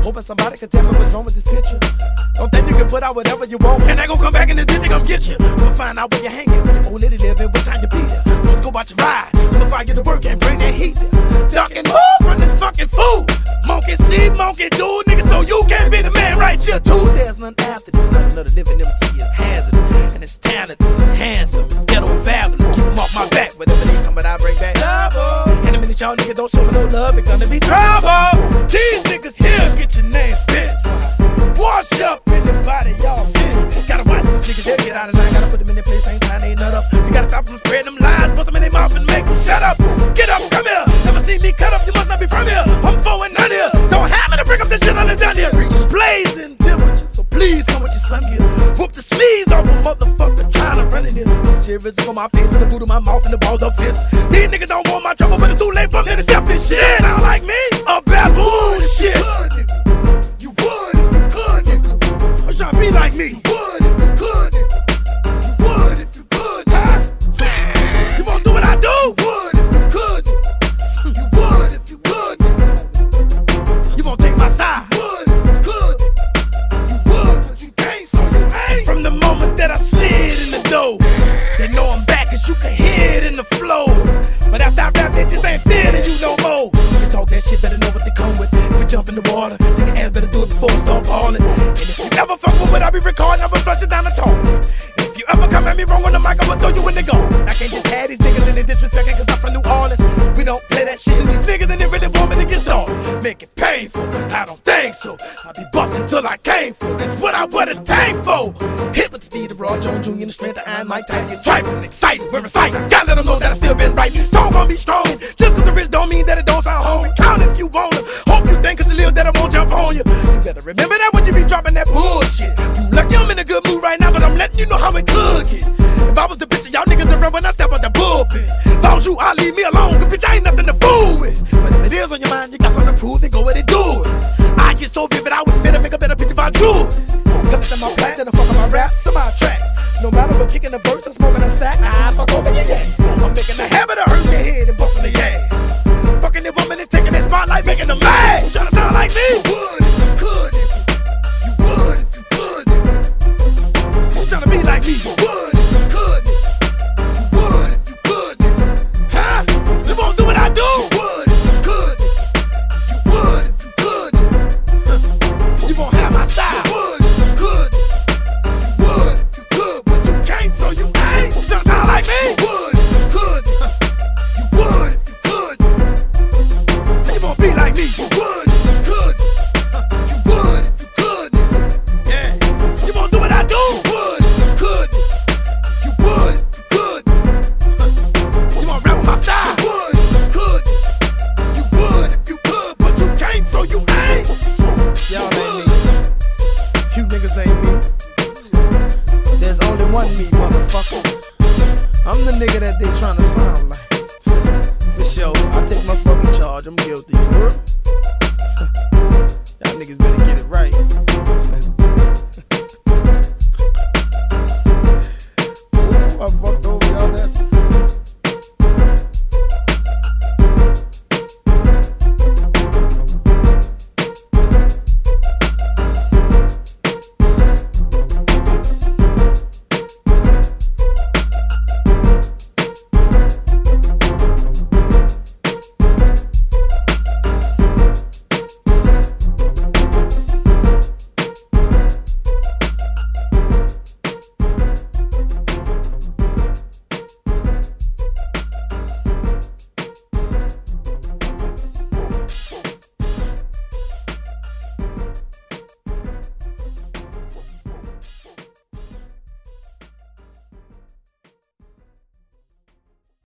hoping somebody can tell me what's wrong with this picture. Don't think you can put out whatever you want, and they gon' come back in this bitch and come get you. I'ma find out where you're hanging, where your old lady living, what time you be there. Let's go watch you ride, I'ma find you to work and bring that heat there. Duck and move from this fucking fool. Monkey see, monkey do, nigga, so you can't be the man right here too. There's none after this, another living MC is hazardous, and it's talented, handsome, ghetto fabulous. Keep them off my back, whatever they come, but I bring back trouble. And a minute y'all niggas don't show me no love, it's gonna be trouble. These niggas here get your name pissed. Wash up anybody y'all see. Gotta watch these niggas, they'll get out of line. Gotta put them in their place, ain't time, they ain't nut up. You gotta stop them spreading them lies, bust them in their mouth and make them shut up. Get up, come here. Never seen me cut up, you must not be from here. I'm forward none here. Don't have me to bring up this shit on the done here. Blazing temperatures, so please come with your sun gear. Whoop the sleeves off a motherfucker trying to run in here. The shivers on my face and the boot of my mouth and the balls of fists. These niggas don't want my trouble, but it's too late for me to step this shit. Sound like me? A baboon shit. You would if you could, nigga. I'm trying to be like me. You would if you could, nigga. You would if you could, huh? You won't do what I do? You would if you could. You would if you could, nigga. You won't take my side? You would if you could. You would, but you can't, so you ain't. From the moment that I slid in the door, they know I'm back, cause you can hear it in the flow. But after I rap, bitches ain't feeling you no more. You talk that shit, better know what they come with. If you jump in the water, then your ass better do it before it start falling. And if you ever fuck with what I be recording, I'ma flush it down the toilet. If you ever come at me wrong on the mic, I'ma throw you in the go. I can't just have these niggas and they disrespecting cause I'm from New Orleans. We don't play that shit to these niggas and they really want me to get started. Make it painful, I don't think so. I be bustin' till I came for. That's what I would attain for. Hit with the speed of Raw Jones Jr. and the strength of Iron Mike Tyson. Trifling, excited, we're excited. Gotta let them know that I still been right. Song gon' be strong. Just cause the rich don't mean that it don't sound hungry. Count if you wanna. Hope you think cause you live that I won't jump on you. You better remember that when you be dropping that bullshit. You lucky I'm in a good mood right now, but I'm letting you know how it could get. If I was the bitch, y'all niggas would run when I step out the bullpen. If I was you, I'd leave me alone, cause bitch, I ain't nothing to fool with. But if it is on your mind, you got something to prove, then go ahead and do it. I get so vivid, I would better make a better bitch if I do it. Come into my black, then I fuck on my raps, some my tracks. No matter what, kicking the verse, I'm smoking a sack, I fuck over your yeah. I'm making a habit of hurting your head and busting the ass. Fucking the woman and taking that spotlight, making them mad. You tryna sound like me? You would if you could, nigga. You would if you could, nigga. You tryna be like me? You would if you could, nigga. You would if you could, nigga. Huh? You won't do what I do? You would if you could, nigga. You would if you could, nigga. You won't have my style. You would if you could. You would if you could, but you can't, so you ain't. You tryna sound like me? You would if you could. You would if you could. You won't be like me. You would if you could. You would if you could. Yeah. You won't do what I do. You would if you could. You would if you could. You won't rap with my style. You would if you could. You would if you could, but you can't, so you ain't. Y'all ain't me. You niggas ain't me. There's only one me, motherfucker. I'm the nigga that they tryna sound like. For sure, I take my fucking charge, I'm guilty.